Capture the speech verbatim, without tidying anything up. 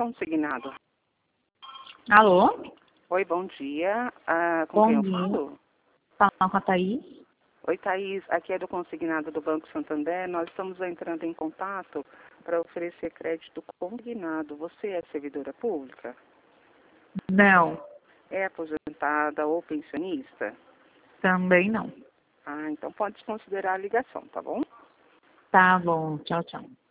consignado. Alô? Oi, bom dia. Ah, com Bom quem eu dia. falo? Falando com a Thaís. Oi, Thaís. Aqui é do consignado do Banco Santander. Nós estamos entrando em contato para oferecer crédito consignado. Você é servidora pública? Não, É aposentada ou pensionista? também não. Ah, então pode considerar a ligação, tá bom? Tá bom, tchau, tchau.